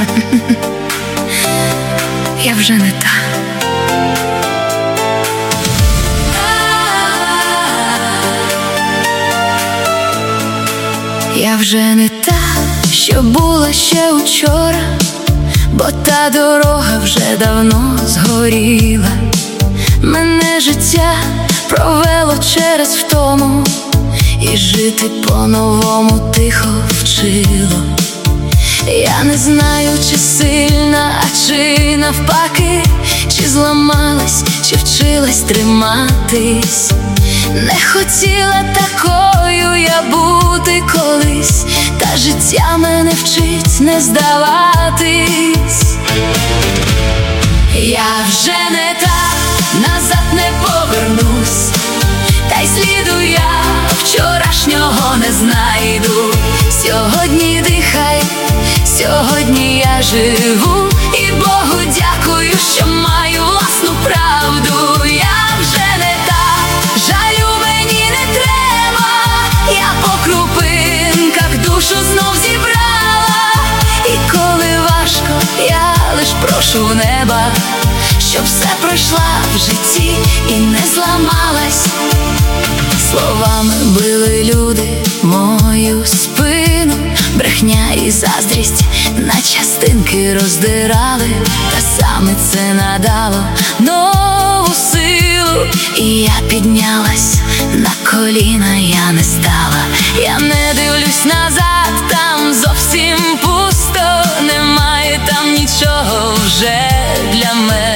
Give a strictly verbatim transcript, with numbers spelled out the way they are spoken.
Я вже не та. Я вже не та, що була ще учора, бо та дорога вже давно згоріла. Мене життя провело через втому, і жити по-новому тихо вчило. Я не знаю, чи сильна, а чи навпаки, чи зламалась, чи вчилась триматись. Не хотіла такою я бути колись, та життя мене вчить не здаватись. Я вже не та, назад не повернусь, та й сліду я вчорашнього не знайду. Сьогодні дихай, сьогодні я живу, і Богу дякую, що маю власну правду. Я вже не та, жалю мені не треба, я по крупинках душу знов зібрала. І коли важко, я лиш прошу неба, щоб все пройшла в житті і не зламалась. Словами били люди мою спину, брехня і заздрість на частинки роздирали, та саме це надало нову силу. І я піднялась на коліна, я не стала, я не дивлюсь назад, там зовсім пусто, немає там нічого вже для мене.